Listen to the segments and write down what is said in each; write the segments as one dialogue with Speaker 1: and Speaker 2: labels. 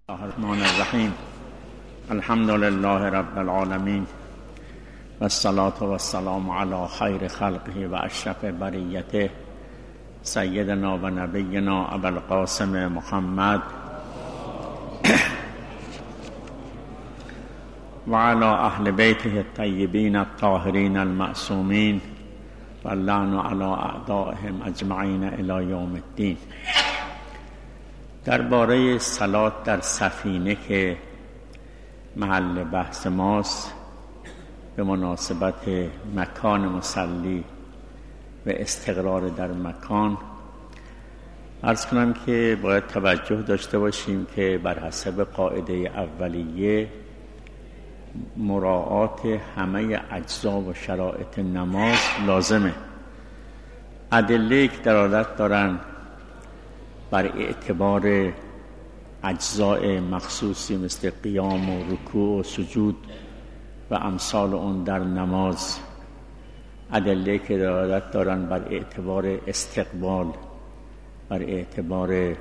Speaker 1: الرحمن الرحیم. الحمد لله رب العالمین و الصلاة و السلام علی خیر خلقه و اشرف بریته سیدنا و نبینا ابوالقاسم محمد و علی اهل بیته الطیبین الطاهرین المعصومین و اللعن علی اعدائهم اجمعین الی یوم الدین. درباره صلات در سفینه که محل بحث ماست، به مناسبت مکان مصلی و استقرار در مکان، عرض کنم که باید توجه داشته باشیم که بر حسب قاعده اولیه مراعات همه اجزا و شرایط نماز لازمه. ادله که دلالت دارن بر اعتبار اجزاء مخصوصی مثل قیام و رکوع و سجود و امثال اون در نماز، ادله که دلالت دارن بر اعتبار استقبال، بر اعتبار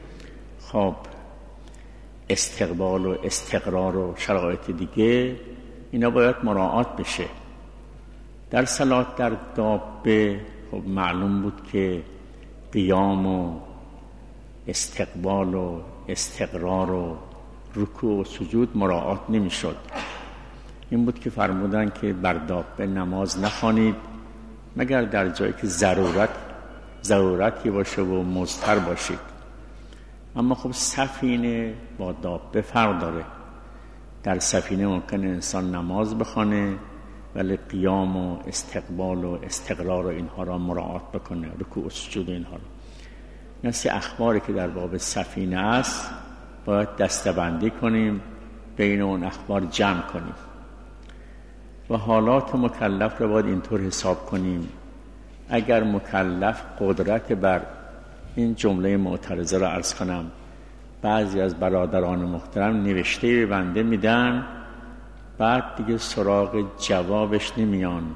Speaker 1: استقبال و استقرار و شرایط دیگه، اینا باید مراعات بشه. در صلات در دابه معلوم بود که قیام و استقبال و استقرار و رکوع و سجود مراعات نمی شد. این بود که فرمودن که بر دابه نماز نخوانید مگر در جایی که ضرورتی باشه و مضطر باشید. اما خب سفینه با دابه فرق داره. در سفینه ممکن انسان نماز بخونه ولی قیام و استقبال و استقرار و اینها را مراعات بکنه، رکوع و سجود و اینها را. مثل اخباری که در باب سفینه است باید دسته‌بندی کنیم، بین اون اخبار جمع کنیم و حالات مکلف را باید اینطور حساب کنیم. اگر مکلف قدرت بر این جمله معترضه را عرض کنم، بعضی از برادران محترم نوشته به بنده میدن، بعد دیگه سراغ جوابش نمیان.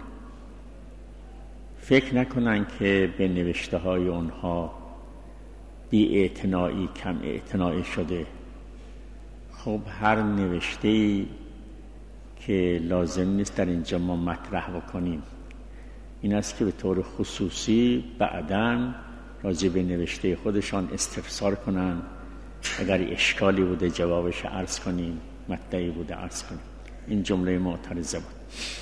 Speaker 1: فکر نکنن که به نوشته های اونها بی اعتنایی کم اعتنایی شده. خب هر نوشته‌ای که لازم نیست در اینجا ما مطرح بکنیم. این است که به طور خصوصی بعداً راجع به نوشته خودشان استفسار کنن، اگر اشکالی بوده جوابش عرض کنیم، مطلبی بوده عرض کنیم. این جمله معترضه بود.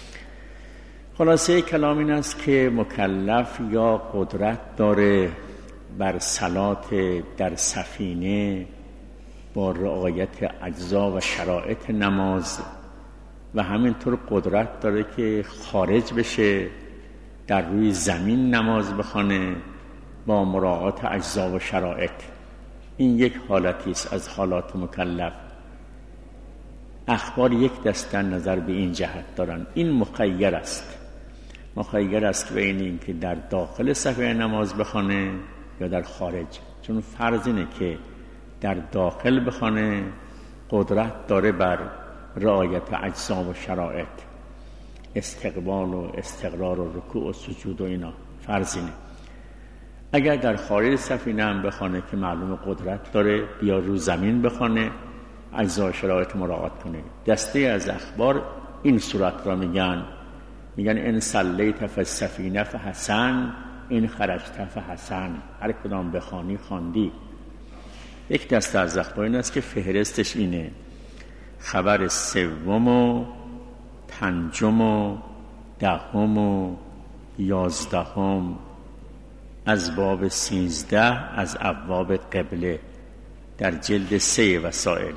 Speaker 1: خلاصه کلام این است که مکلف یا قدرت داره بر صلات در سفینه با رعایت اجزا و شرایط نماز و همینطور قدرت داره که خارج بشه در روی زمین نماز بخونه با مراعات اجزا و شرایط. این یک حالتی است از حالات مکلف. اخبار یک دسته نظر به این جهت دارن. این مخیر است که بین این که در داخل صفحه نماز بخونه یا در خارج. چون فرض اینه که در داخل بخونه قدرت داره بر رعایت اجزا و شرایط، استقبال و استقرار و رکوع و سجود و اینا، فرض اینه. اگر در خارج سفینه هم بخونه که معلوم قدرت داره، بیا رو زمین بخونه، اجزا و شرایط مراعات کنه. دسته از اخبار این صورت را میگن ان صلیت فی السفینه فحسن، این خرجت فحسن. هر کدام بخوانی خواندی. یک دسته از اخبار این است که فهرستش اینه: خبر سوم و پنجم و دهم و یازدهم از باب 13 از ابواب قبله در جلد 3 وسائل.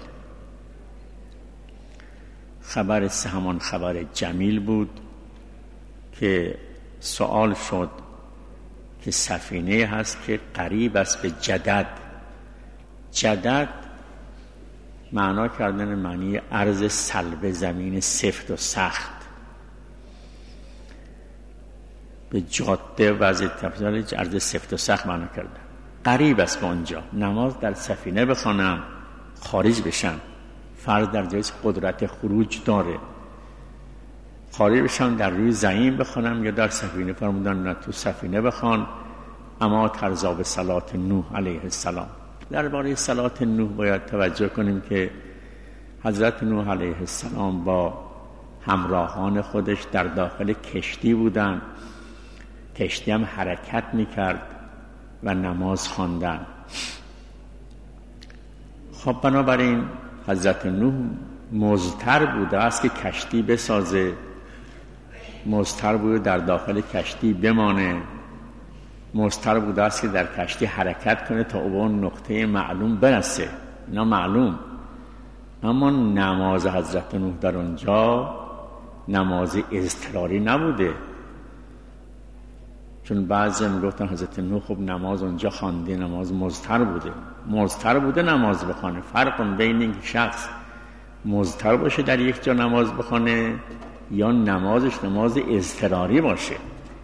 Speaker 1: خبر سه همان خبر جمیل بود که سوال شد که سفینه هست که قریب است به جدد معنا کردن معنی عرض صلب زمین سفت و سخت. به جاده وضع تفضیل عرض سفت و سخت معنا کردن. قریب است به اونجا. نماز در سفینه بخوانم خارج بشم، فرض در جایش قدرت خروج داره، خارج بشم در روی زمین بخوانم یا در سفینه، فرمودن نه تو سفینه بخوان، اما ترضا به صلات نوح علیه السلام. درباره صلات نوح باید توجه کنیم که حضرت نوح علیه السلام با همراهان خودش در داخل کشتی بودن، کشتی هم حرکت میکرد و نماز خواندن. خب بنابراین حضرت نوح مضطر بوده است که کشتی بسازه، مضطر بوده در داخل کشتی بمانه، مضطر بوده است که در کشتی حرکت کنه تا به اون نقطه معلوم برسه. اینا معلوم. اما نماز حضرت نوح در اونجا نماز اضطراری نبوده، چون بعضی میگفتن حضرت نوح خب نماز اونجا خوانده، نماز مضطر بوده نماز بخونه. فرق بین این شخص مضطر باشه در یک جا نماز بخونه یا نمازش نماز اضطراری باشه.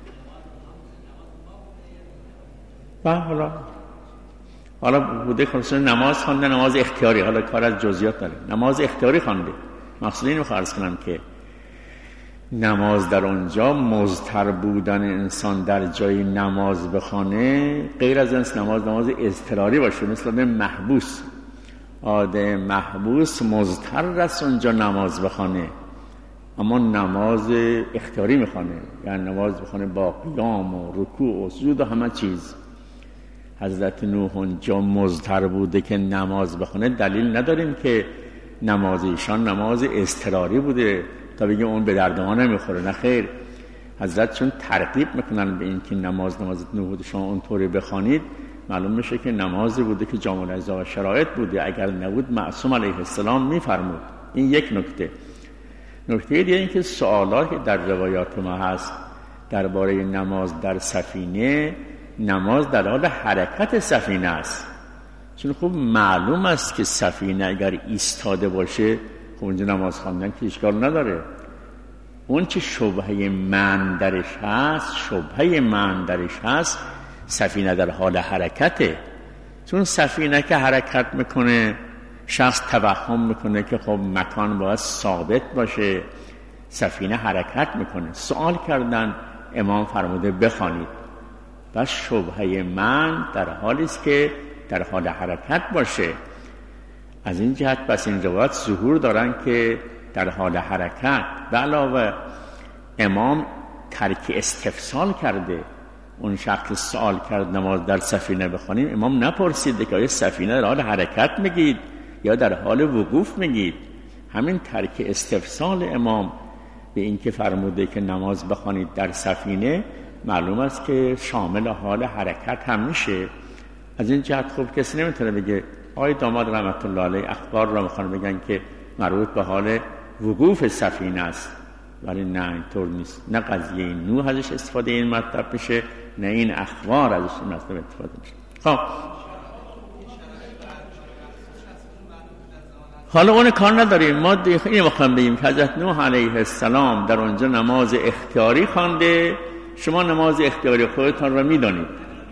Speaker 1: و حالا بوده خلاصه نماز خوانده، نماز اختیاری، حالا کار از جزئیات داره، نماز اختیاری خوانده. مقصود اینو عرض کنم که نماز در اونجا مضطر بودن انسان در جای نماز بخونه غیر از اینکه نماز اضطراری باشه، مثل محبوس. آدم محبوس مضطر است اونجا نماز بخونه، اما نماز اختیاری میخونه، یعنی نماز بخونه با قیام و رکوع و سجود و همه چیز. حضرت نوح اونجا مضطر بوده که نماز بخونه، دلیل نداریم که نماز ایشان نماز اضطراری بوده تا بگیم اون به درد ما نمیخوره. نه خیر، حضرت چون ترغیب میکنن به این که نماز نوح شما اونطوری بخوانید، معلوم میشه که نمازی بوده که جامع الاجزا و شرایط بوده. اگر نبود معصوم علیه السلام میفرمود. این یک نکته. نکته دیگه این که سوالاتی که در روایات ما هست درباره نماز در سفینه، نماز در حال حرکت سفینه است، چون خوب معلوم است که سفینه اگر ایستاده باشه خب اونجا نماز خواندن که اشکال نداره. اون چه شبهه من درش هست سفینه در حال حرکته. چون سفینه که حرکت میکنه شخص توهم میکنه که خب مکان باید ثابت باشه، سفینه حرکت میکنه. سوال کردن، امام فرموده بخوانید. بس شبهه من در حالی است که در حال حرکت باشه. از این جهت بس این روایات ظهور دارن که در حال حرکت. به علاوه امام ترک استفسال کرده. اون شخص سوال کرد نماز در سفینه بخوانیم، امام نپرسیده که آیا سفینه در حال حرکت میگید یا در حال وقوف میگید. همین ترک استفسال امام به این که فرموده که نماز بخوانید در سفینه معلوم است که شامل حال حرکت هم میشه. از این جهت خوب کسی نمیتونه بگه آقای داماد رحمت الله علیه اخبار را میخوان بگن که مربوط به حال وقوف سفینه است، ولی نه اینطور نیست. نه قضیه نوح ازش استفاده این مطلب بشه، نه این اخبار ازش این مطلب استفاده بشه. خب حالا اون کار نداریم. ما اینو میخوام بگیم که حضرت نوح علیه السلام در اونجا نماز اختیاری خوانده. شما نماز اختیاری خودتان را میدانید.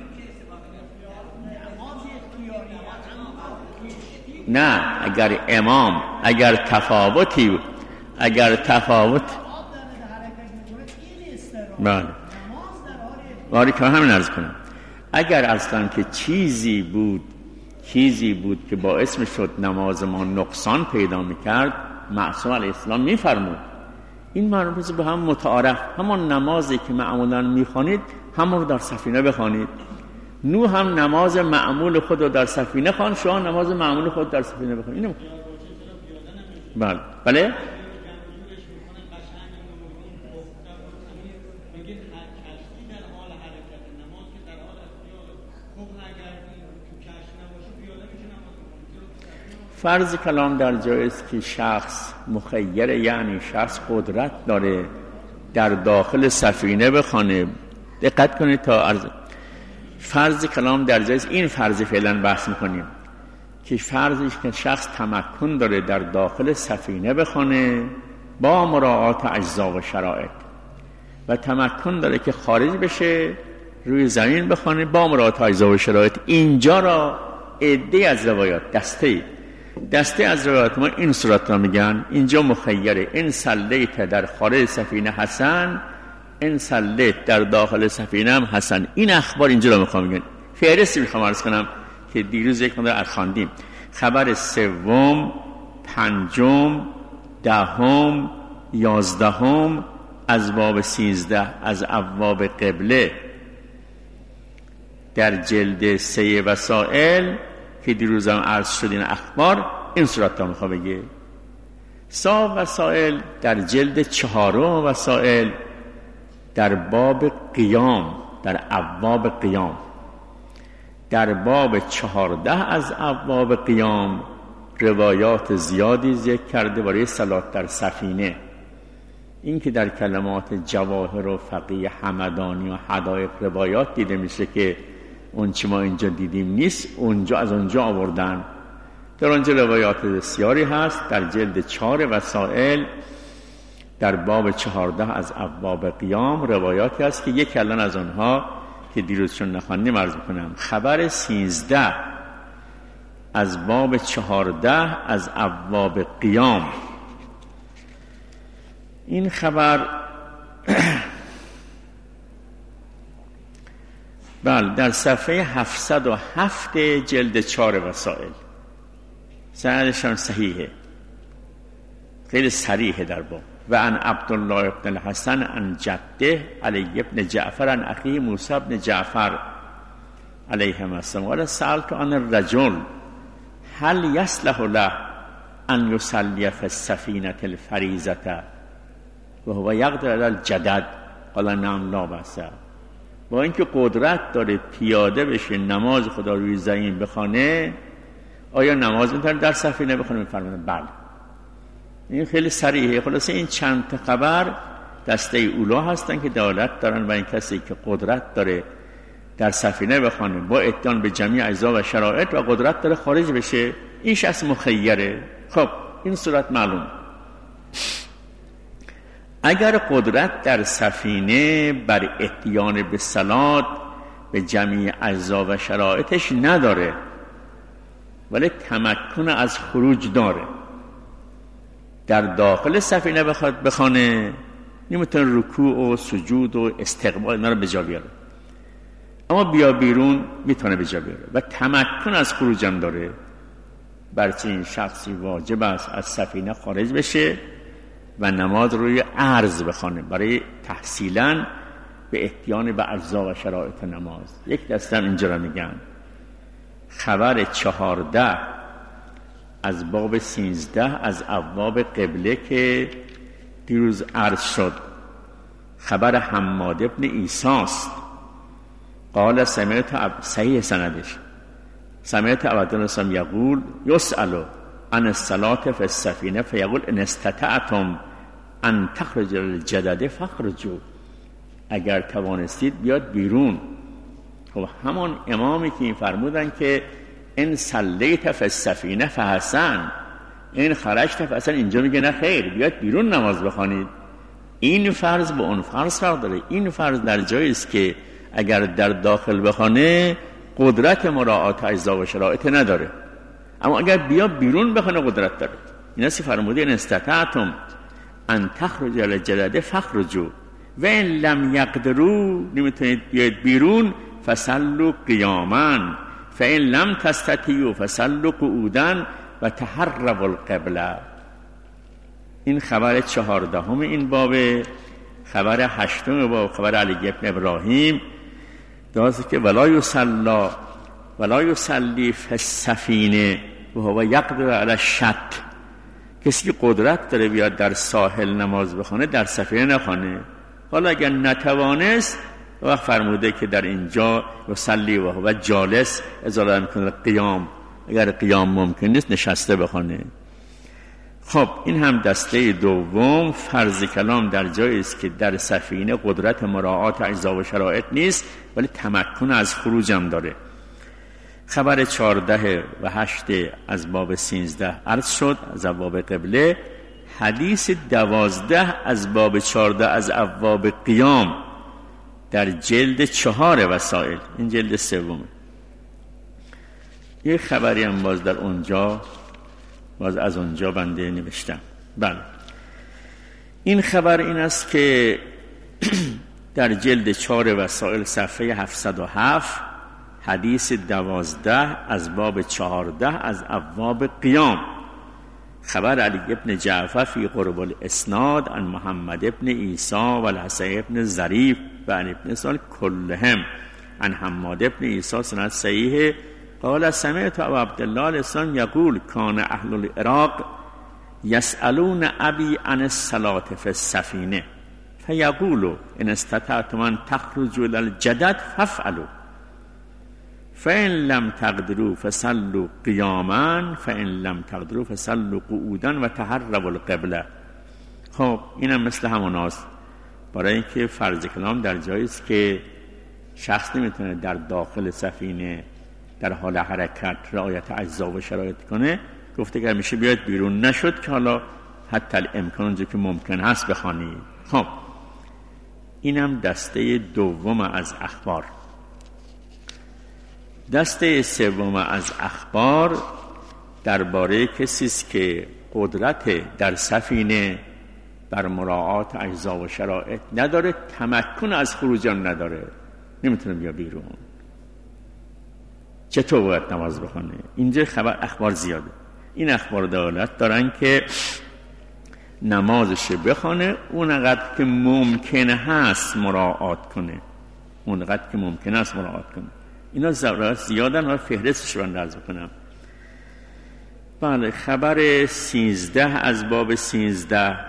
Speaker 1: نه، اگر امام اگر تفاوت بله که همین عرض کنم، اگر اصلا که چیزی بود که باعث میشد نماز ما نقصان پیدا میکرد، معصوم علیه السلام میفرمود این مربوط به هم متعارف، همون نمازی که معمولا میخوانید همون رو در سفینه بخوانید. نوح هم نماز معمول خود رو در سفینه خوان، شما نماز معمول خود در سفینه بخوانید. بله فرض کلام در جای است که شخص مخیر، یعنی شخص قدرت داره در داخل سفینه بخونه. دقت کنید تا فرض کلام در جای است. این فرض فعلا بحث میکنیم که فرضش که شخص تمکن داره در داخل سفینه بخونه با مراعات اجزا و شرایط، و تمکن داره که خارج بشه روی زمین بخونه با مراعات اجزا و شرایط. اینجا را عده از روایات دسته از روایات ما این صورت را میگن. اینجا مخیره، این سلیت در خارج سفینه حسن، این سلیت در داخل سفینه هم حسن. این اخبار اینجا را میخوام بگن. فهرستی میخوام عرض کنم که دیروز یک مقدار خواندیم. خبر سوم، پنجم، دهم، یازدهم از باب 13 از ابواب قبله در جلد 3 وسائل که دیروز هم عرض شد این اخبار، این صورت ها میخواه بگه. صاحب وسائل در جلد 4 وسائل در باب قیام، در ابواب قیام، در باب 14 از ابواب قیام روایات زیادی ذکر کرده برای صلات در سفینه. این که در کلمات جواهر و فقیه همدانی و حدایق روایات دیده میشه که اون چی ما اینجا دیدیم نیست، اونجا از اونجا آوردن. در اونجا روایات بسیاری هست. در جلد 4 وسائل در باب 14 از ابواب قیام روایاتی هست که یک الان از اونها که دیروزشون نخواندیم عرض میکنم. خبر 13 از باب 14 از ابواب قیام، این خبر بله در صفحه 707 جلد 4 وسائل، سندشان صحیحه، خیلی صریحه در باب. و عن عبدالله ابن الحسن عن جده علی ابن جعفر عن اخی موسی ابن جعفر علیهم السلام قال سألت عن الرجل هل يصلح له ان يصلي في السفینة الفریضة وهو يقدر على الجدد قال نعم لا بأس. با اینکه قدرت داره پیاده بشه نماز خدا روی زمین بخونه، آیا نماز میتونه در سفینه بخونه؟ میفرمایند بله. این خیلی صریحه. خلاصه این چند تا خبر دسته اولا هستن که دلالت دارن و این کسی که قدرت داره در سفینه بخونه با اتیان به جمیع اجزا و شرایط و قدرت داره خارج بشه، این شخص مخیره. خب این صورت معلوم. اگر قدرت در سفینه بر اتیان به صلات به جمیع اجزا و شرایطش نداره ولی تمکن از خروج داره، در داخل سفینه بخواد بخونه نمیتونه رکوع و سجود و استقبال اینا رو به جا بیاره، اما بیا بیرون میتونه به جا بیاره و تمکن از خروج هم داره. برچه این شخصی واجب است از سفینه خارج بشه و نماز روی عرض بخونه برای تحصیلاً به اتیان به اجزا و شرایط نماز. یک دستم اینجا را میگن. خبر 14 از باب 13 از ابواب قبله که دیروز عرض شد، خبر حماد ابن عیسی است. قال سمعت صحیح سندش سمعت عبدالله یقول یسأل عن الصلاة في السفینه فیقول ان استطعتم ان تخرج الجدد فخرجوا، اگر توانستید بیاد بیرون. خب همان امامی که این فرمودن که ان صلیت فی السفینه فحسن، این خرجت فحسن، اینجا میگه نه خیر بیاد بیرون نماز بخوانید. این فرض با اون فرض فرق داره. این فرض در جایی است که اگر در داخل بخوانه قدرت مراعات اجزا و شرایط نداره، اما اگر بیا بیرون بخونه قدرت داره. این است فرموده ان استطعتم ان تخرج الجدد فخرجوا و ان لم یقدروا، نمیتونید بیاید بیرون، فصلوا قیاما فان لم تستطیعوا فصلوا قعودا و تحروا القبله. این خبر 14 این باب. خبر 8 باب خبر علی ابن ابراهیم داشت که ولا یصلی فی السفینه و هو یقدر علی الشط، کسی که قدرت داره بیاد در ساحل نماز بخونه در سفینه نخونه. حالا اگر نتوانست وقت فرموده که در اینجا یصلی و هو جالس ازاله میکنه قیام، اگر قیام ممکن نیست نشسته بخونه. خب این هم دسته دوم. فرض کلام در جایی است که در سفینه قدرت مراعات اجزا و شرایط نیست ولی تمکن از خروج هم داره. خبر 14 و 8 از باب 13 عرض شد از ابواب قبله. حدیث 12 از باب 14 از ابواب قیام در جلد 4 وسائل، این جلد سومه. یک خبری هم باز در اونجا، باز از اونجا بنده نوشتم. بله این خبر این است که در جلد 4 وسائل صفحه 707 حدیث 12 از باب 14 از ابواب قیام. خبر علی ابن جعفر فی قرب الاسناد عن محمد ابن عیسی و الحسین ابن ظریف و عن ابن سال کلهم عن حماد ابن عیسی سند صحیح قال سمعت ابو عبدالله الاسلام یقول کان اهل العراق یسألون ابی عن الصلاة فی السفینه فیقول ان استطعتم ان تخرجوا الى الجدد فافعلوا فإن لم تقدروا فصلوا قیاما فإن لم تقدروا فصلوا قعودا و تحروا القبله. خب اینم مثل هموناست، برای اینکه فرض کلام در جایی است که شخص نمیتونه در داخل سفینه در حال حرکت رعایت اجزا و شرایط کنه، گفته اگر میشه بیاید بیرون، نشد که حالا حتی الامکان اونجا که ممکن هست بخوانید. خب اینم دسته دوم از اخبار. دسته سوم از اخبار درباره کسی است که قدرت در سفینه بر مراعات اجزا و شرایط نداره، تمکن از خروج نداره، نمیتونه بیا بیرون. چطور باید نماز بخونه؟ اینجا اخبار زیاده. این اخبار دلالت دارن که نمازش بخونه اونقدر که ممکن هست مراعات کنه، اونقدر که ممکن هست مراعات کنه. اینا زیادن و فهرستش رو درز بکنم. بله، خبر 13 از باب 13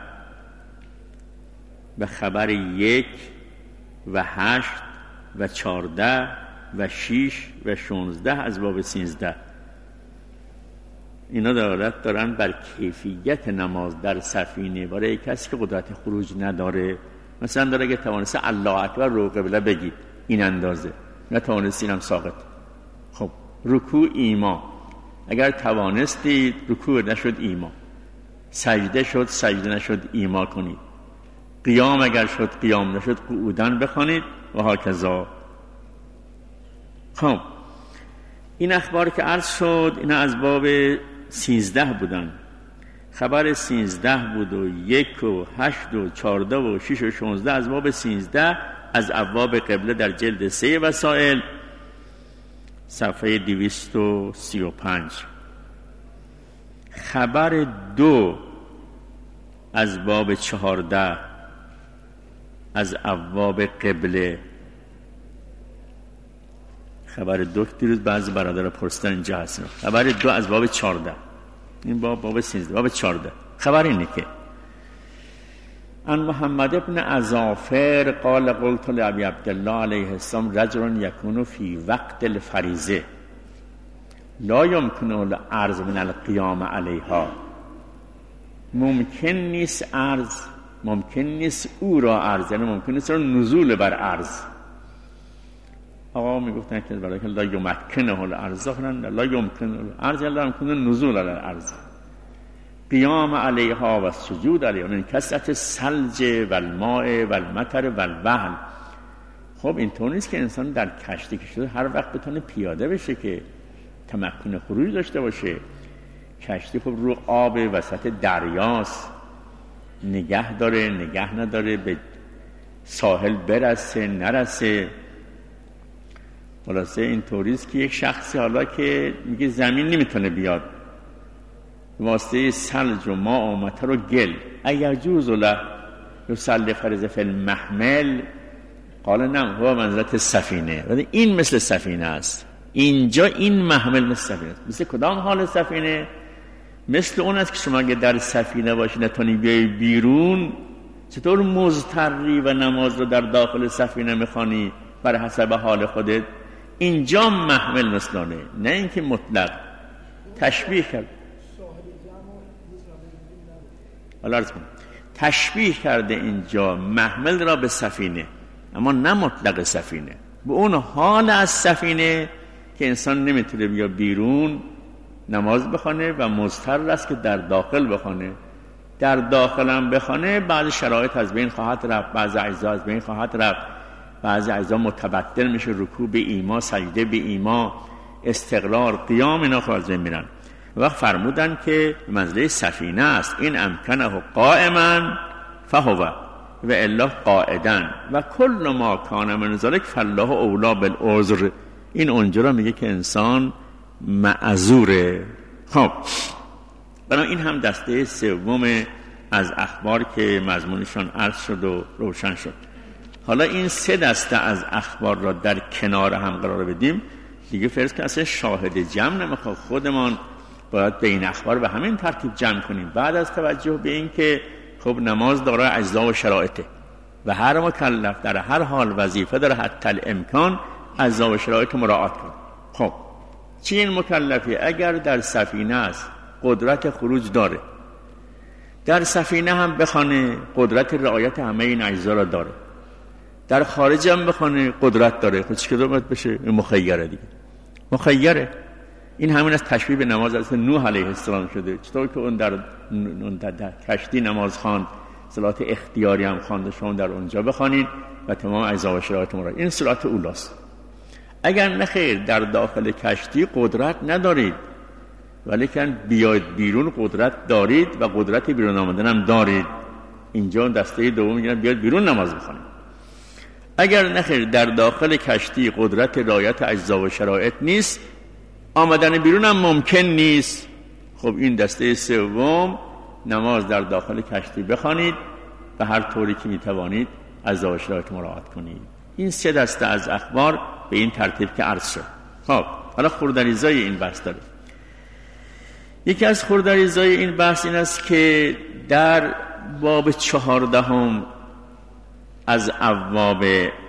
Speaker 1: و خبر 1 و 8 و 14 و 6 و 16 از باب 13 اینا دلالت دارن بر کیفیت نماز در سفینه برای کسی که قدرت خروج نداره. مثلا داره اگه توانسته الله اکبر رو قبله بگید، این اندازه، نتوانستی اینم ساقط. خب رکوع ایما، اگر توانستید رکوع نشد ایما، سجده شد سجده نشد ایما کنید، قیام اگر شد قیام نشد قعودن بخوانید و هاکذا. خب این اخبار که عرض شد اینا از باب 13 بودن. خبر 13 بود و 1 و 8 و 14 و 6 و 16 از باب 13 از ابواب قبله در جلد 3 وسائل صفحه 235. خبر 2 از باب 14 از ابواب قبله. خبر 2 دیروز بعضی برادر پرسیدن اینجا هستن. خبر 2 از باب 14، این باب 13 باب 14. خبر اینه که ان محمد ابن عزافر قال قلت لابی عبدالله علیه السلام رجل یکون فی وقت الفریضه لا یمکن العرض من القیام علیها. ممکن نیست عرض، ممکن نیست او را عرض، یعنی ممکن نیست نزول بر عرض. آقا میگفتن که برای که لا یمکنه العرض، لا یمکن العرض، لا یمکن نزول علی الارض، قیام علیها و سجود علیها من کثرت الثلج و الماء و المطر و الوهن. خب اینطور نیست که انسان در کشتی که شده هر وقت بتونه پیاده بشه که تمکن خروج داشته باشه. کشتی خب رو آب وسط دریاست، نگه داره نگه نداره، به ساحل برسه نرسه. خلاصه این طوریست که یک شخصی حالا که میگه زمین نمیتونه بیاد، واسطه ثلج و ماء و مطر و گل، ایجوز له یصلی فریضه فی المحمل قال نعم هو منزلت سفینه. ولی این مثل سفینه است، اینجا این محمل مثل سفینه است. مثل کدام حال سفینه؟ مثل اون است که شما اگه در سفینه باشی نتونی بیای بیرون، چطور مضطری و نماز رو در داخل سفینه میخوانی بر حسب حال خودت؟ اینجا محمل مثلانه، نه اینکه مطلق تشبیه کرد. تشبیه کرده اینجا محمل را به سفینه، اما نه مطلق سفینه، به اون حال از سفینه که انسان نمیتونه بیا بیرون نماز بخونه و مضطر است که در داخل بخونه. در داخل هم بخونه بعضی شرایط از بین خواهد رفت، بعضی اجزا از بین خواهد رفت، بعضی اجزا متبدل میشه، رکوع به ایما، سجده به ایما، استقرار، قیام، اینا خواهد از بین میرن. وقت فرمودن که منزله سفینه است، این امکنه قائما فهو و الا قاعدا و کل ما کان من ذلک فالله اولا بالعذر. این اونجا را میگه که انسان معذوره. خب برای این هم دسته سوم از اخبار که مضمونشان عرض شد و روشن شد. حالا این 3 دسته از اخبار را در کنار هم قرار بدیم دیگه. فرض که اصلا شاهد جمع نمیخواد، خودمان باید به این اخبار به همین ترتیب جمع کنیم. بعد از توجه به این که خب نماز دارای اجزا و شرایطه و هر مکلف در هر حال وظیفه داره حتی الامکان اجزا و شرایط مراعات کنه. خب چی این مکلفی؟ اگر در سفینه است قدرت خروج داره، در سفینه هم بخوانه قدرت رعایت همه این اجزا را داره، در خارج هم بخوانه قدرت داره، خب چی که باید بشه؟ مخیره دیگه، مخیره. این همین از تشبیه به نماز از نوح علیه السلام شده. چطور که اون در کشتی نماز خواند، صلات اختیاری هم خواند، شما در اونجا بخوانید و تمام اجزا و شرایط مراد. این صلات اولاست. اگر نخیر در داخل کشتی قدرت ندارید ولیکن بیاید بیرون قدرت دارید و قدرت بیرون آمدن هم دارید، اینجا دسته دوم میگن بیاید بیرون نماز بخوانید. اگر نخیر در داخل کشتی قدرت رعایت اجزا و شرایط نیست، آمدن بیرون هم ممکن نیست، خب این دسته سوم نماز در داخل کشتی بخوانید و هر طوری که میتوانید اجزا و شرایط مراعات کنید. این 3 دسته از اخبار به این ترتیب که عرض شد. خب حالا خردریزای این بحث داره. یکی از خردریزای این بحث این است که در باب 14 از ابواب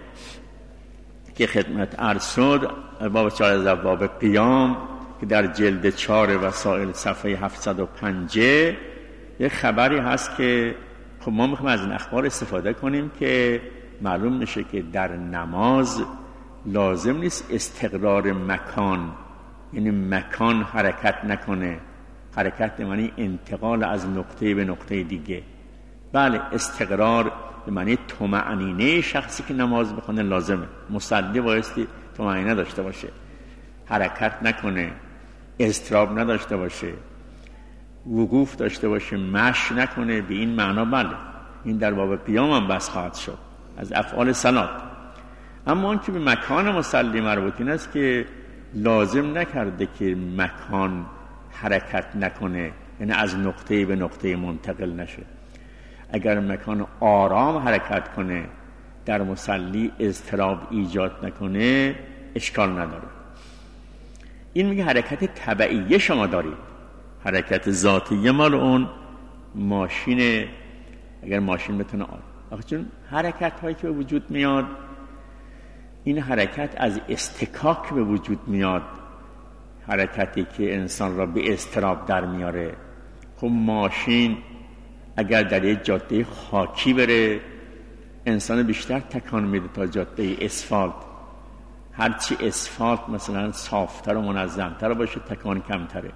Speaker 1: که خدمت عرض شد، باب 4 از ابواب قیام که در جلد 4 وسائل صفحه 705 یک خبری هست که خب ما میخوایم از این اخبار استفاده کنیم که معلوم میشه که در نماز لازم نیست استقرار مکان، یعنی مکان حرکت نکنه. حرکت معنی انتقال از نقطه به نقطه دیگه. بله استقرار به معنی طمأنینه شخصی که نماز بخونه لازمه. مصلی بایستی طمأنینه داشته باشه، حرکت نکنه، اضطراب نداشته باشه، وقوف داشته باشه، مشی نکنه. به این معنا بله این در باب قیام هم بس خواهد شد از افعال صلات. اما آن که به مکان مصلی مربوط این است که لازم نکرده که مکان حرکت نکنه، یعنی از نقطه به نقطه منتقل نشه. اگر مکان آرام حرکت کنه، در مصلی اضطراب ایجاد نکنه، اشکال نداره. این میگه حرکت تبعیه شما دارید، حرکت ذاتیه مال اون ماشینه. اگر ماشین بتونه آخه چون حرکت هایی که به وجود میاد، این حرکت از استکاک به وجود میاد، حرکتی که انسان را به اضطراب در میاره. خب ماشین اگر در یک جاده خاکی بره، انسان بیشتر تکان میده تا جاده اسفالت. هرچی اسفالت مثلا صافتر و منظمتر باشه تکان کمتره.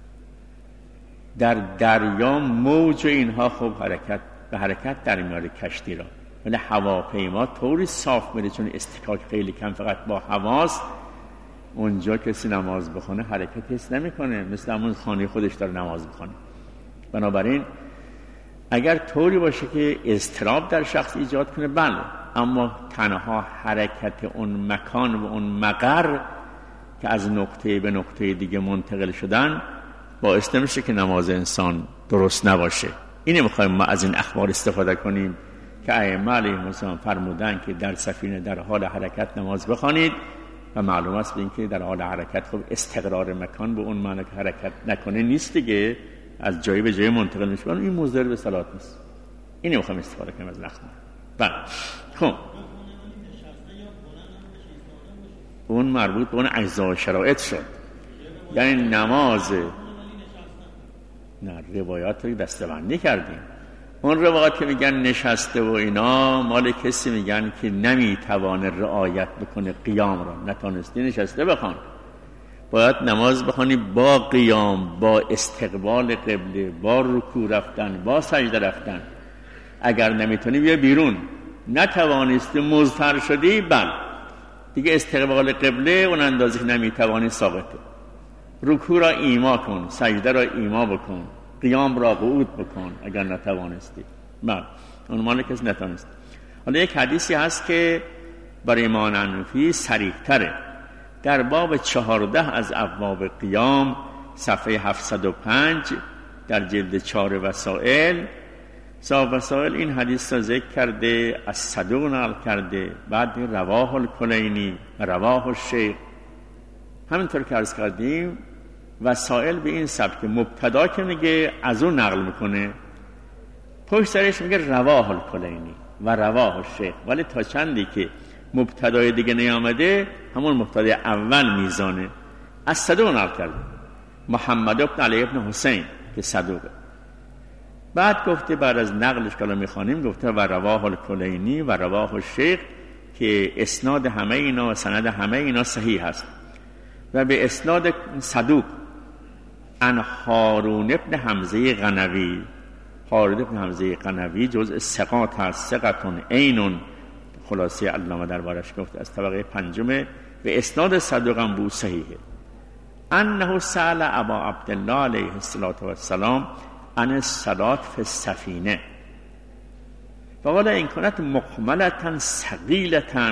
Speaker 1: در دریا موج اینها خب حرکت در میاره کشتی را، ولی هواپیما طوری صاف میره چون استکاک خیلی کم، فقط با هواست. اونجا کسی نماز بخونه حرکت حس نمیکنه، مثل همون خانه خودش داره نماز بخونه. بنابراین اگر طوری باشه که اضطراب در شخص ایجاد کنه بله، اما تنها حرکت اون مکان و اون مقر که از نقطه به نقطه دیگه منتقل شدن باعث نمیشه که نماز انسان درست نباشه. اینه میخوایم ما از این اخبار استفاده کنیم که ائمه علیهم السلام فرمودن که در سفینه در حال حرکت نماز بخوانید و معلوم است به این که در حال حرکت خب استقرار مکان به اون معنی که حرکت نکنه نیست دیگه، از جایی به جایی منتقل میشه. این مضر به صلات نیست. اینه میخوایم استفاده کنیم از این اخبار. بله خب اون مربوط به اون اجزا و شرایط شد، یعنی نماز. نه روایات رو دسته‌بندی کردیم. اون روایات که میگن نشسته و اینا مال کسی میگن که نمیتوانه رعایت بکنه قیام را، نتونستی نشسته بخوان. باید نماز بخوانی با قیام، با استقبال قبله، با رکوع رفتن، با سجده رفتن. اگر نمیتونی بیا بیرون، نتوانستی مضطر شدی بله دیگه استقبال قبله اون اندازه که نمیتوانی ثابته. رکوع را ایما کن، سجده را ایما بکن، قیام را قعود بکن اگر نتوانستی. بله اون مال کسی نتوانست. حالا یک حدیثی هست که برای امام حنفی صریح تره. در باب 14 از ابواب قیام صفحه 705 در جلد 4 وسائل، صاحب وسائل این حدیث را ذکر کرده، از صدوق نقل کرده، بعد رواه الکلینی و رواه الشیخ. همینطور که عرض کردیم وسائل به این سبک مبتدا که میگه از اون نقل میکنه، پشت سرش میگه رواه الکلینی و رواه الشیخ، ولی تا چندی که مبتدای دیگه نیامده همون مبتدای اول میزانه. از صدوق نقل کرده، محمد بن علی بن حسین که صدوقه. بعد گفته بعد از نقلش که میخوانیم گفته و رواه الکلینی و رواه الشیخ، که اسناد همه اینا و سند همه اینا صحیح هست. و به اسناد صدوق ان هارون ابن حمزه قنوی، هارون ابن حمزه قنوی جزء ثقات هست، ثقتون عینون، خلاصه علامه دربارش گفته از طبقه پنجم، به اسناد صدوق هم بود صحیحه. انه سأل ابا عبدالله علیه السلام عن الصلاة فی السفینه فقال ان كانت مقملة ثقيلة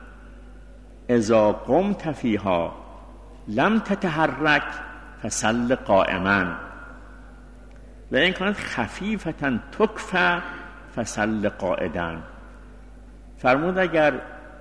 Speaker 1: اذا قمت فيها لم تتحرك فصل قائما و ان كانت خفیفة تکفى فصل قاعدا. فرمود اگر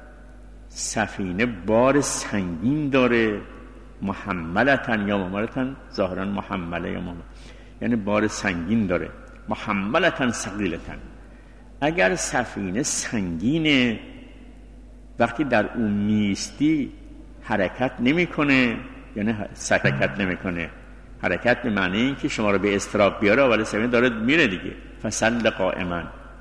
Speaker 1: سفینه بار سنگین داره، محملتن یا محملتن، ظاهرا محمله یا محمله، یعنی بار سنگین داره، محملتن ثقیلتن. اگر سفینه سنگینه وقتی در اون میستی حرکت نمیکنه، یعنی حرکت نمیکنه، حرکت به معنی این که شما رو به اضطراب بیاره، ولی سفینه داره میره دیگه، فصل قائما.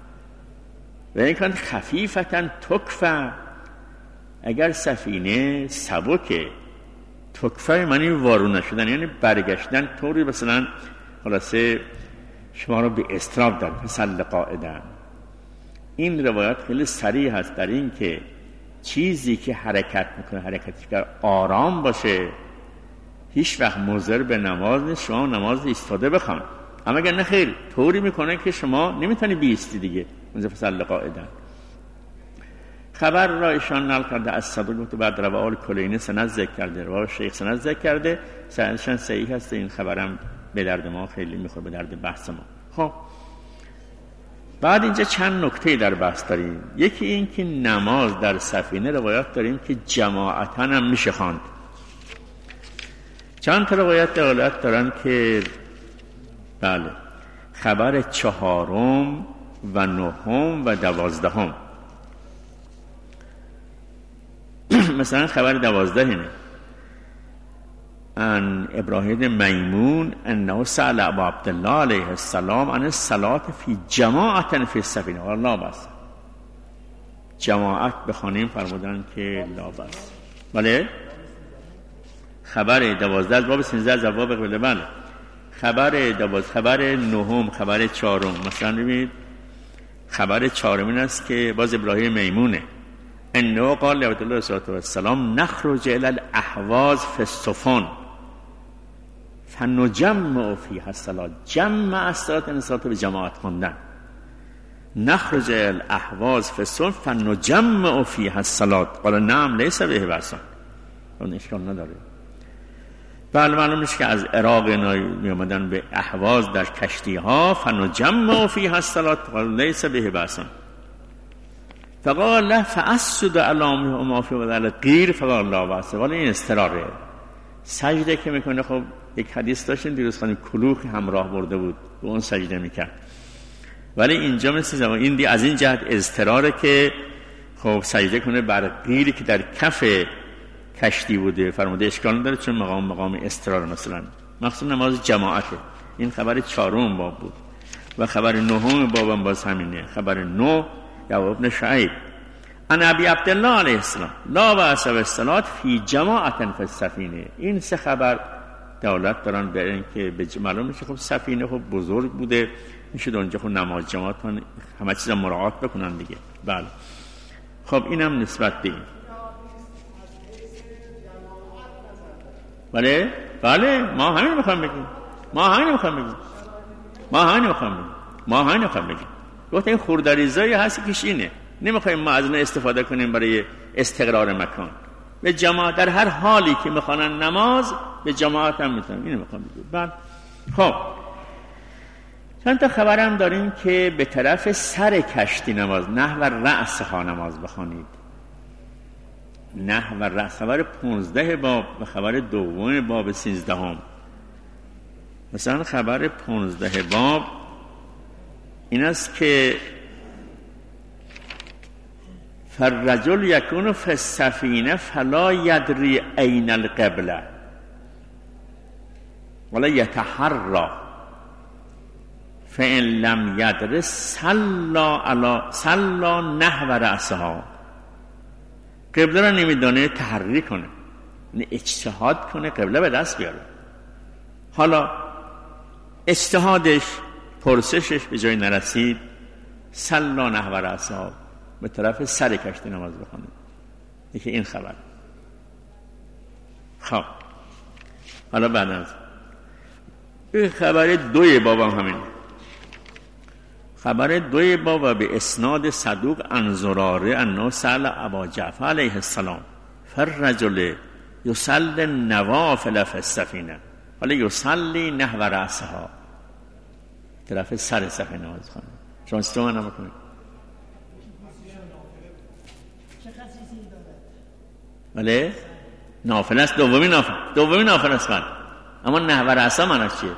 Speaker 1: و این کان خفیفتن تکفه، اگر سفینه سبکه، تکفه معنی وارونه شدن، یعنی برگشتن طوری مثلا خلاصه شما رو به اضطراب داره، فصل قاعدا. این روایت خیلی صریح هست در این که چیزی که حرکت میکنه، حرکتی که آرام باشه، هیچ وقت مضر به نماز نیست. شما نماز ایستاده بخوان، اما اگر نه خیر طوری میکنه که شما نمیتونی بیستی دیگه، اونجا فصل قاعدا. خبر را ایشان نقل کرده از صدوق، گفته بعد رواه الکلینی سند ذکر کرده، رواه شیخ سند ذکر کرده، سندشان صحیح هست. این خبرم به درد ما خیلی میخوره، به درد بحث ما. خب بعد اینجا چند نکته در بحث داریم. یکی این که نماز در سفینه روایت داریم که جماعتاً هم میشه خواند. چند تا روایت دلالت دارن که بله خبر 4 و 9 و 12. مثلا خبر 12 اینه ان ابراهیم میمون انه سأل ابا عبدالله علیه السلام عن الصلاة فی جماعت فی السفینه و لا بأس. جماعت بخوانیم فرمودن که لا بأس. بله خبر 12 از باب 13 از ابواب قبله. بله خبر 12، خبر 9، خبر 4. مثلا ببینید خبر 4 این است که باز ابراهیم میمونه انه قال لعبد الله صلی الله علیه وسلم نخرج الى الاحواز فی السفن فنجمع فیها الصلاة. جمع الصلاة این صلاة به جماعت خوندن. نخرج الى الاحواز فی السفن فنجمع فیها الصلاة. قال نعم لیس به بأس، اون اشکال نداره. بله معلوم است که از عراق می اومدن به احواز در کشتی ها، فنجمع فیها الصلاة قال لیس به بأس. فقال لا فاسجد علامه ما فی وضع غیر فقال لا بأس. ولی این استراره سجده که میکنه. خب یک حدیث داشتن دیروز خانم کلوخ همراه برده بود به اون سجده میکرد، ولی اینجا مثل زمان این از این جهت اضطراره که خب سجده کنه بر غیری که در کف کشتی بوده. فرموده اشکال نداره چون مقام اضطرار. مثلا مخصوصا نماز جماعته. این خبر 4 باب بود و خبر 9 بابم باز همینه. خبر 9 یا ابن شعیب ان ابی عبدالله علیه السلام لا بأس بالصلاة فی جماعت فی السفینه. این سه خبر دولت دارن به این که معلوم میشه خب سفینه خب بزرگ بوده، میشه اونجا خب نماز جماعت همه چیزا مراعات بکنن دیگه. بله خب اینم نسبت به این. بله ما همین میخوام بگیم. گفت این خوردریزایی هست که اینه، نمیخوایم ما از اون استفاده کنیم برای استقرار مکان. به جماعت، در هر حالی که میخوانن نماز به جماعت هم میتونن. اینو میخوام بگم. بعد خب چند تا خبرم داریم که به طرف سر کشتی نماز، نحو رأسها نماز بخوانید. نحو رأس، خبر 15 باب و خبر دوم باب 13. مثلا خبر 15 باب این است که فالرجل یکون فی السفینه فلا یدری این القبله ولا یتحرى فإن لم یدر صلی نحو رأسها. قبله را نمیدانه، تحری کنه، یعنی اجتهاد کنه قبله به دست بیاره. حالا اجتهادش، پرسشش به جای نرسید، صلی نحو رأسها، به طرف سر کشتی نماز بخونه. یکی این خبر. خب حالا بعد از این خبر 2 باب هم همین. خبر 2 باب و به اسناد صدوق عن زراره انه سأل ابا جعفر علیه السلام فالرجل یصلی النوافل فی السفینه ولی یصلی نحو رأسها، طرف سر سفینه نماز خونه. شما استوان نمیکنید. بله نافل است، دومی نافل است. من اما نحو رأسها معنیش چیه؟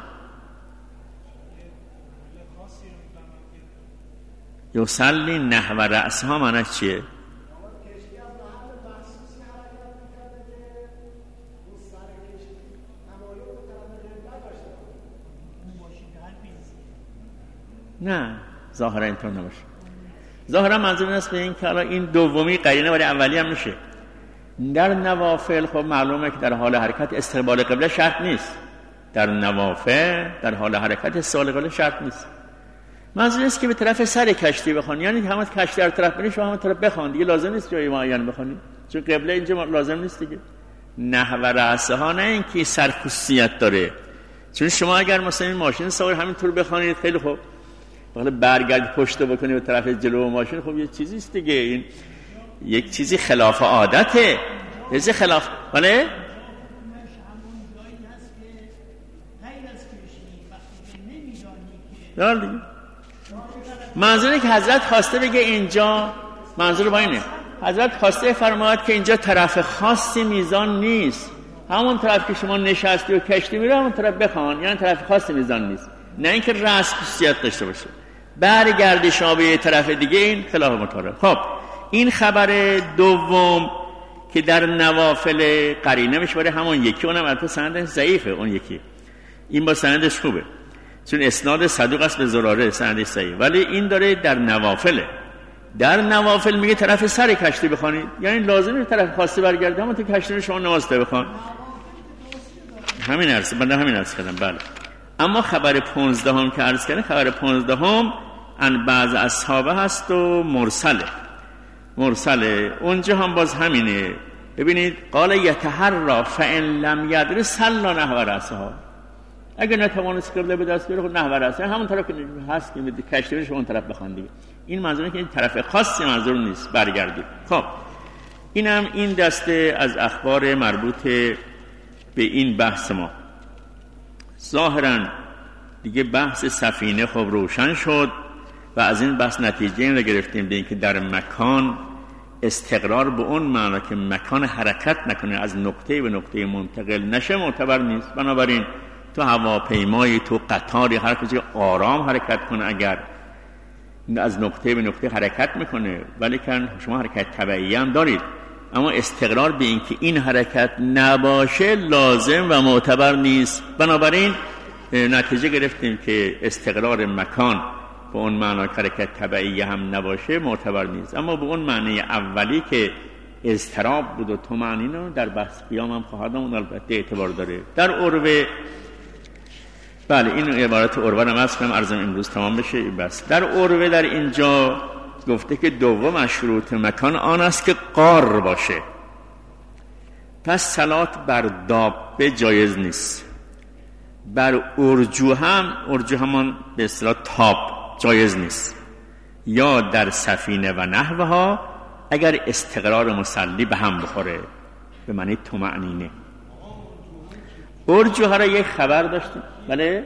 Speaker 1: یصلی نحو رأسها معنیش چیه؟ نه ظاهرا اینطور نباشه. ظاهرا منظور است به این که حالا این دومی قرینه برای اولی هم میشه. در نوافل خب معلومه که در حال حرکت استقبال قبله شرط نیست. در نوافل در حال حرکت استقبال قبله شرط نیست. منظور است که به طرف سر کشتی بخوان، یعنی همون کشتی رو طرف برید شما همون طرف بخوان دیگه، لازم نیست جای معین بخونید چون قبله اینجا لازم نیست دیگه. نحو رأسها نه اینکه سر خصوصیت داره، چون شما اگر مثلا این ماشین سوار همینطور بخوانید خیلی خوب، حالا برگرد پشت بکنید به طرف جلو ماشین، خب یه چیزی است دیگه، این یک چیزی خلاف عادته، چیزی خلاف. بله دیگه منظوری که حضرت خواسته بگه اینجا، منظور با اینه حضرت خواسته فرماید که اینجا طرف خاصی میزان نیست، همون طرف که شما نشستی و کشتی میره همون طرف بخوان، یعنی طرف خاصی میزان نیست، نه اینکه رأس خصوصیت داشته باشه. برگردی شما به طرف دیگه، این خلاف متعارف. خب این خبر دوم که در نوافل قرینه میشه برای همون یکی، اونم البته سندش ضعیفه، اون یکی این با سندش خوبه چون اسناد صدوق است به زراره، سندش صحیح، ولی این داره در نوافله. در نوافل میگه طرف سر کشتی بخوانید، یعنی لازمه طرف خاصی برگردید همون تو کشتی رو شما نماز بخوان. همین عرض کردم. بله اما خبر 15 هم که عرض کردم، خبر 15 هم ان بعض اصحابه هست و مرسله اونجا هم باز همینه. ببینید قال یتحرى فان لم یدر صلی نحو رأسها، اگر نتوانست قبله به دست بیاره خود نحو رأسها، همون طرف که هست که کشتی رو اون طرف بخوان دیگه. این منظوره که این طرف خاصی منظور نیست، برگردید. خب اینم این دسته از اخبار مربوط به این بحث ما. ظاهرا دیگه بحث سفینه خب روشن شد و از این بحث نتیجه این رو گرفتیم به این که در مکان استقرار به اون معنا که مکان حرکت نکنه، از نقطه به نقطه منتقل نشه، معتبر نیست. بنابراین تو هواپیمایی، تو قطاری، هر کجا آرام حرکت کنه، اگر از نقطه به نقطه حرکت میکنه، ولی که شما حرکت طبیعی هم دارید، اما استقرار به این که این حرکت نباشه لازم و معتبر نیست. بنابراین نتیجه گرفتیم که استقرار مکان به اون معنی که حرکت طبیعی هم نباشه معتبر نیست، اما به اون معنی اولی که اضطراب بود و طمأنینه در بحث قیام هم خواهد آمد، البته اعتبار داره. در عروه، بله این عبارت عروه رو مثلا عرضم امروز تمام بشه بس. در عروه در اینجا گفته که دوم از شروط مکان آن است که قار باشه، پس صلات بر دابه جایز نیست. بر ارجو همان به اصطلاح تاب جایز نیست، یا در سفینه و نحوها اگر استقرار مصلی به هم بخوره. به معنی طمأنینه. ارجوها را یک خبر داشتیم. بله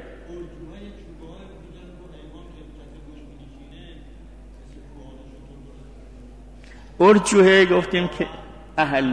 Speaker 1: ارجوه گفتیم که اهل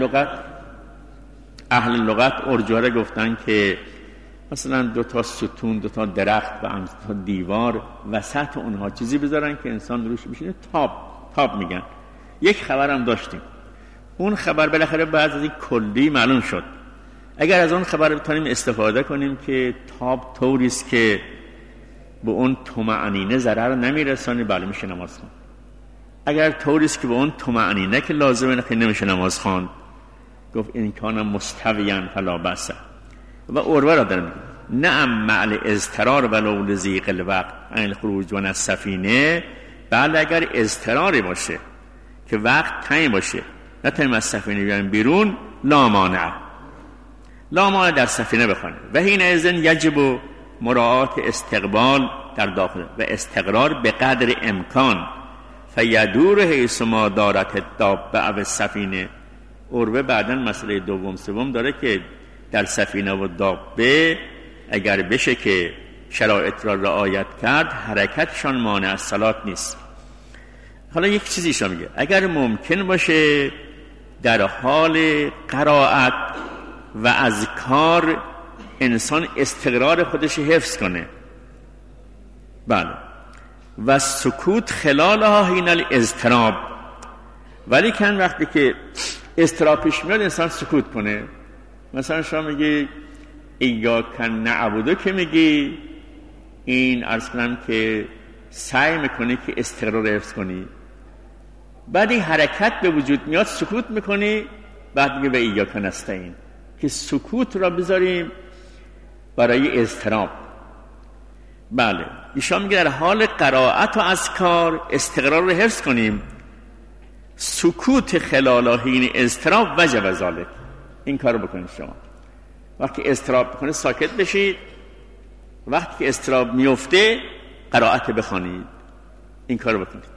Speaker 1: لغت ارجوه را گفتن که مثلا 2 تا ستون، 2 تا درخت و 2 تا دیوار وسط اونها چیزی بذارن که انسان روش بشینه، تاب میگن. یک خبر هم داشتیم. اون خبر بالاخره بعد از این کلی معلوم شد. اگر از اون خبر بتونیم استفاده کنیم که تاب طوریست که به اون طمأنینه ضرر نمیرسونه، بله میشه نماز خوند. اگر طوریست که به اون طمأنینه که لازمه که نمیشه نماز خواند، گفت این کان مستویاً فلا بأس. و عروه را دارم میگه نعم مع الاضطرار ولو لضیق الوقت عن الخروج من السفینه. بله اگر اضطراری باشه که وقت تنگ باشه نتونیم از سفینه بیایم بیرون، لا مانع در سفینه بخوانه. و حین اذن یجب مراعات استقبال در داخل و استقرار به قدر امکان فیدور حیث ما دارت الدابه او السفینه. عروه بعداً مسئله دوم سوم داره که در سفینه و دابه اگر بشه که شرایط را رعایت کرد، حرکتشان مانع از صلات نیست. حالا یک چیزیشو میگه اگر ممکن باشه در حال قرائت و اذکار انسان استقرار خودش حفظ کنه، بله، و سکوت خلالها حین الاضطراب. ولی کن وقتی که اضطراب پیش میاد انسان سکوت کنه. مثلا شما میگی ایاک نعبدو که میگی این عرض کنم که سعی میکنی که استقرار حفظ کنی، بعد این حرکت به وجود میاد سکوت میکنی، بعد میگه به ایاک نستعین، که سکوت را بذاریم برای اضطراب. بله ایشان میگه در حال قرائت و اذکار استقرار رو حفظ کنیم، سکوت خلال حین اضطراب وجب ذلک. این کار رو بکنید. شما وقتی اضطراب بکنه ساکت بشید، وقتی که اضطراب میفته قرائت بخوانید. این کار رو بکنید.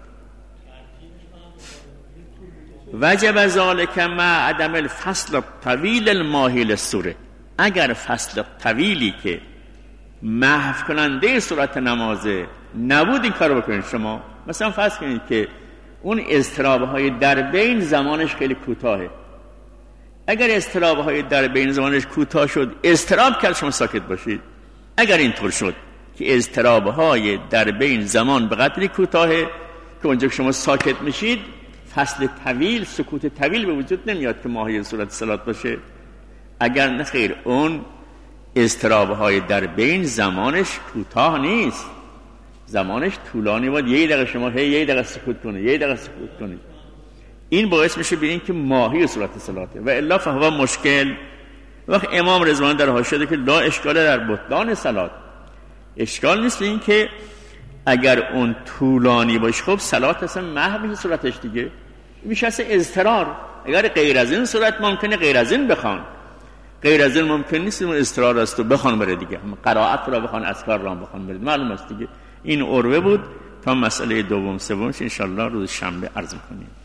Speaker 1: وجب ذلک مع عدم الفصل طویل الماهی للسوره. اگر فصل طویلی که محو کننده صورت نمازه نبود این کار رو بکنید. شما مثلا فرض کنید که اون اضطراب‌های در بین زمانش خیلی کوتاهه. اگر اضطراب‌های در بین زمانش کوتاه شد، اضطراب کرد، شما ساکت باشید. اگر اینطور شد که اضطراب‌های در بین زمان به قدری کوتاهه که اونجا که شما ساکت میشید، فصل طویل، سکوت طویل به وجود نمیاد که ماهی صورت صلات باشه. اگر نه خیر، اون اضطراب‌های در بین زمانش کوتاه نیست، زمانش طولانی بود. یه دقیقه شما یه دقیقه سکوت کنید، یه دقیقه سکوت کنید، این باعث میشه ببینین که ماهی صورت صلاته. و الا فهو مشکل. وقت امام رضوان در حاشیه که لا اشکال در بطلان صلات، اشکال نیست این که اگر اون طولانی باشه خب صلات اصلا محو صورتش دیگه میشه اصلا اضطرار. اگر غیر از این صورت ممکنه غیر از این بخوان، غیر از این ممکن نیست، اون اضطرار است و بخوان بره دیگه، قرائت را بخوان، اذکار را بخوان بره، معلوم است دیگه. این عروه بود. تا مسئله دوم سومش ان شاء الله روز شنبه عرض می‌کنیم.